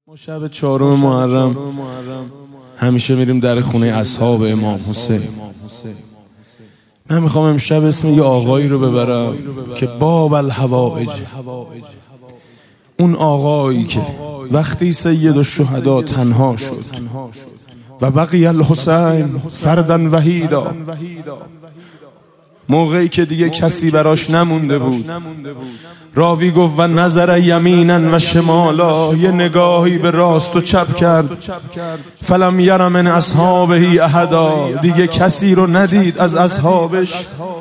ما شب 4 محرم همیشه میریم در خونه اصحاب امام حسین. من میخوام امشب اسم یه آقایی رو ببرم که باب الحوائج، اون آقایی که وقتی سید الشهدا تنها شد و بقی الحسین فردا وحیدا، موقعی که دیگه کسی براش نمونده بود، راوی گفت و نظر یمینا و شمالا، یه نگاهی به راست و چپ کرد، فلم یر من اصحابه احدا، دیگه کسی رو ندید از اصحابش.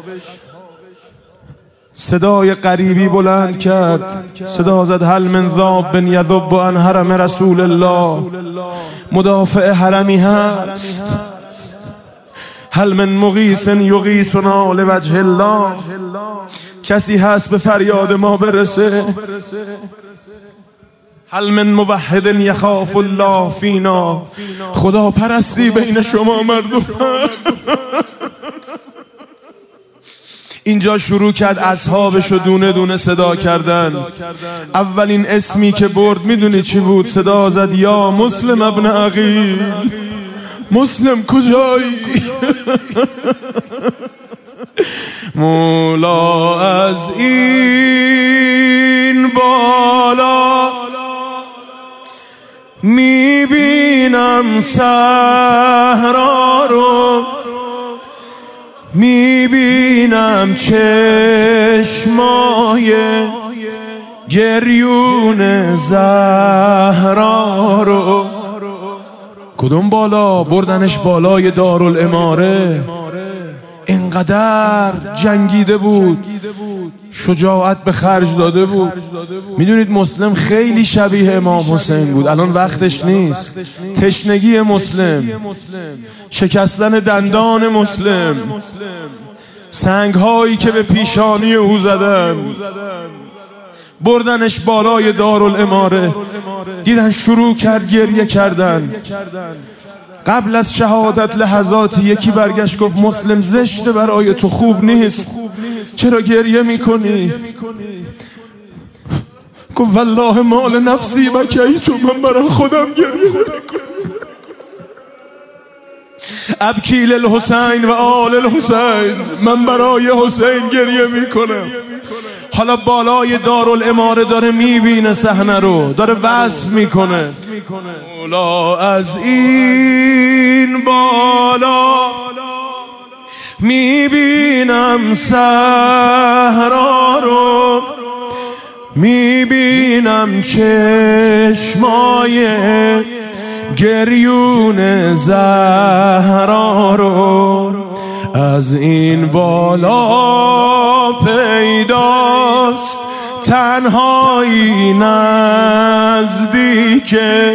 صدای غریبی بلند کرد، صدا زد هل من ذاب یذب عن حرم رسول الله، مدافع حرمی هست؟ هل من مغیث یغیثنا لوجه الله، کسی هست به فریاد ما برسه؟ هل من موحد یخاف الله فینا، خدا پرستی بین شما مردم. اینجا شروع کرد اصحابشو دونه دونه صدا کردن. اولین اسمی که برد میدونی چی بود؟ صدا زد یا مسلم ابن عقیل، مسلم کجایی؟ مولا از این بالا میبینم صحرا رو، میبینم چشمای گریون زهرا رو. کدوم بالا؟ بردنش بالای دارالاماره. اینقدر جنگیده بود، شجاعت به خرج داده بود. میدونید مسلم خیلی شبیه امام حسین بود. الان وقتش نیست. تشنگی مسلم، شکستن دندان مسلم، سنگ هایی که به پیشانی او زدن، بردنش بالای دارالاماره. دیدن شروع کرد گریه کردن. قبل از شهادت لحظاتی یکی برگشت گفت مسلم زشته برای تو، خوب نیست، چرا گریه میکنی؟ گفت والله مال نفسی بکیتو، من برای خودم گریه نکنم. ابکی للحسین و آل الحسین، من برای حسین گریه میکنم. حالا بالای دارالاماره داره میبینه صحنه رو، داره وصف میکنه. مولا از این بالا میبینم صحرا رو، میبینم چشمای گریون زهرا رو. از این بالا پیداست تنهایی نزدیکه،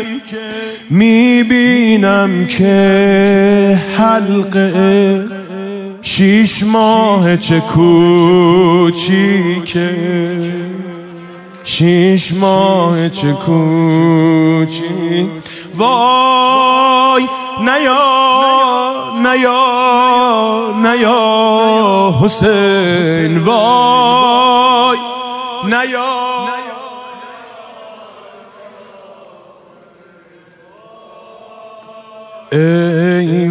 میبینم که حلقه 6 ماه چه کوچیکه، 6 ماه چه کوچیک. وای نیا حسین، وای نیا. ای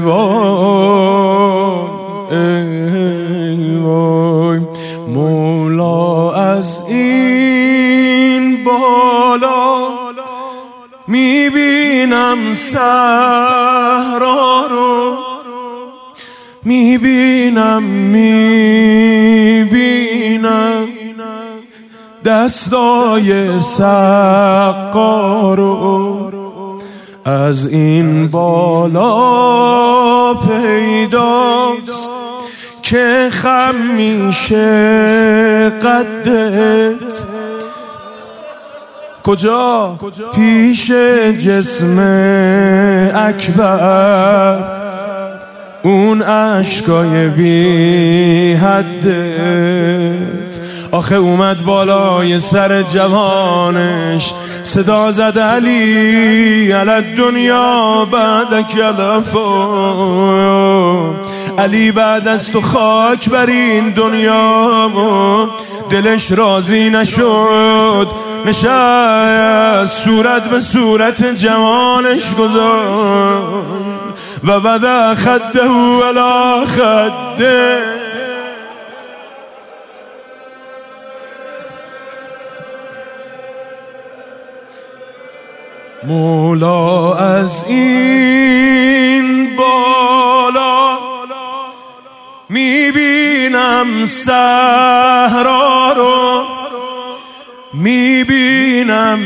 وای مولا از این بالا میبینم صحرا رو، میبینم دستای سقا رو. از این بالا پیداست که خم میشه قدت. کجا؟ پیش جسم اکبر، اون عشقای بی حدت. آخه اومد بالای سر جوانش، صدا زد علی علی دنیا بعدک الافا، علی بعد از تو خاک بر این دنیا. دلش راضی نشد، نشست صورت به صورت جوانش گذار و وضع خده علی خده. مولا از این بالا میبینم صحرا رو، میبینم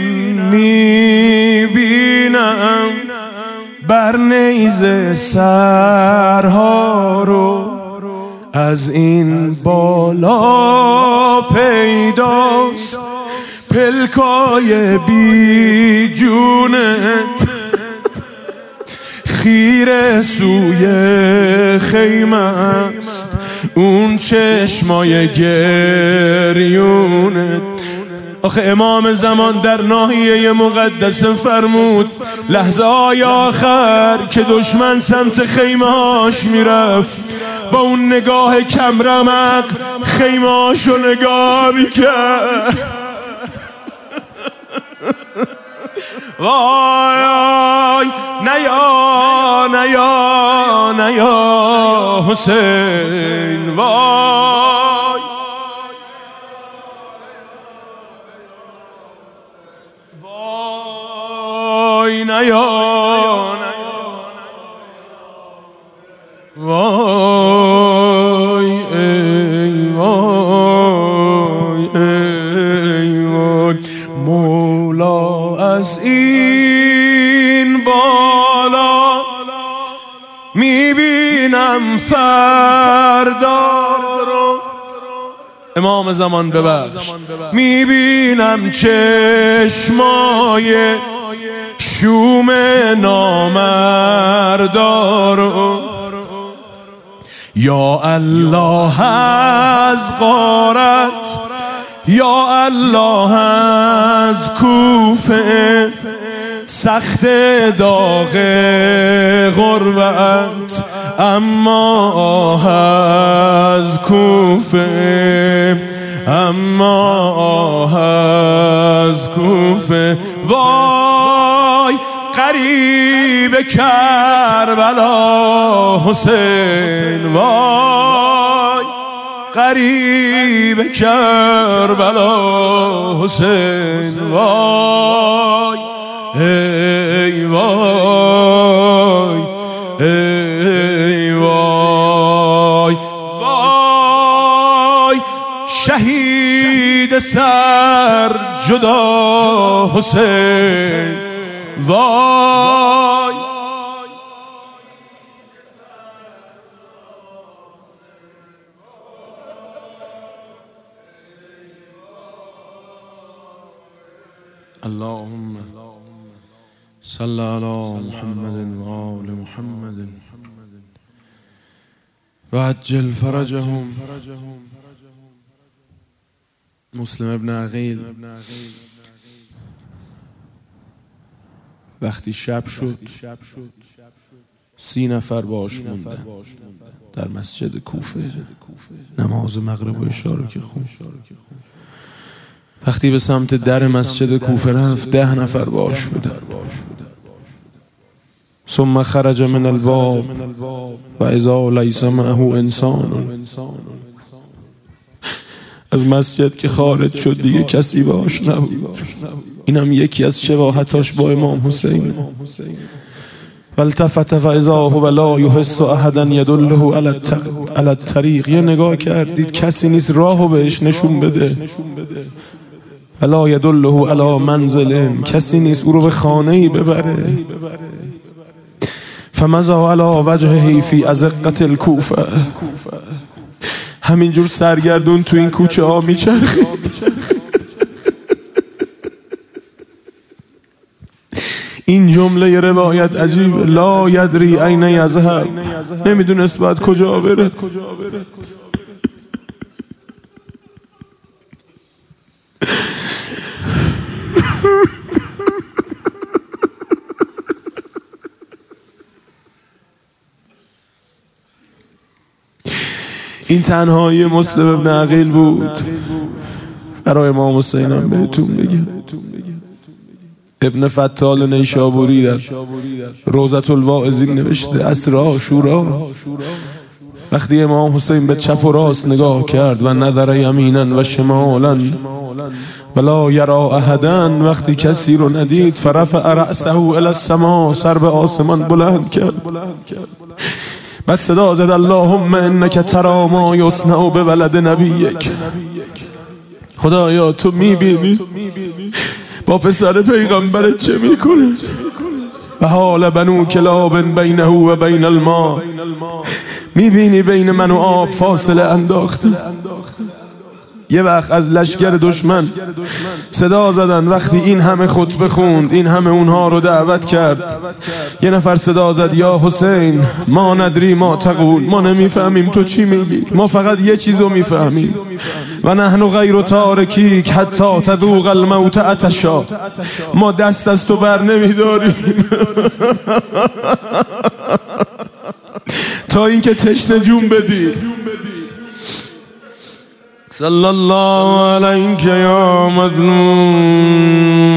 بر نیزه سرها رو. از این بالا پیداست پلکای بی جونت، خیره سوی خیمه است اون چشمای گریونت. آخه امام زمان در ناحیه مقدسه فرمود لحظه های آخر که دشمن سمت خیمه هاش میرفت با اون نگاه کمرمق خیمه هاشو نگاه میکرد. وای نیا حسین، وای وای نیا وای ای وای ای وای. مولا از این بالا میبینم فردا رو، امام زمان ببخش، میبینم چشمای شوم نامردا رو. یا الله از غارت، یا الله از کوفه، سخت داغ غربت اما آه از کوفه، اما آه از کوفه. وای قریب کربلا حسین، وای قریب کربلا حسین، وای ای وای ای وای وای. شهید سر جدا حسین، وای اللهم صل على محمد و آل محمد و عجل فرجهم. مسلم ابن عقیل وقتی شب شد 30 نفر باش موندن در مسجد کوفه، نماز مغرب و عشا رو که خوند. وقتی به سمت در مسجد کوفه رفت 10 نفر باش بودن. ثم خرج من الباب و اذا لیس معه انسان. از مسجد که خارج شد دیگه کسی باش نبود. اینم یکی از شباهتاش با امام حسین. والتفت و اذا هو لا یحس احدا یدله علی الطریق. یه نگاه کردید کسی نیست راهو بهش نشون بده. ولا یدله علی منزل، کسی نیست او رو به خانه‌ای ببره. فمضى علی وجهه فی ازقة الکوفه. همینجور سرگردون تو این کوچه ها میچرخید. این جمله روایت عجیبه، لا یدری این یذهب، نمیدونست باید کجا بره. این تنهایی مسلم ابن عقیل بود. برای امام حسین هم بهتون بگم ابن فتال نیشابوری در روضة الواعظین نوشته عصر عاشورا وقتی امام حسین به چپ و راست نگاه کرد و نظر یمینا و شمالا ولا یرا احدا، وقتی کسی رو ندید فرفع رأسه الی السما، سر به آسمان بلند کرد. بعد صدا زد اللهم انک تری ما یصنع بولد نبیک، خدایا تو میبینی با پسر پیغمبرت چه میکنه. و حال بنو کلاب بینه و بین الماء، میبینی بین من و آب فاصله انداخته. یه وقت از لشکر دشمن صدا زدن وقتی این همه خطبه خوند، این همه اونها رو دعوت کرد. یه نفر صدا زد یا حسین ما ندری ما تقول، ما نمیفهمیم تو چی میگی، ما فقط یه چیزو میفهمیم و نحن غیر تارکیک حتی تذوق الموت عطشا، ما دست از تو بر نمیداریم تا اینکه تشنه جون بدی. صلی الله علیک یا مظلوم.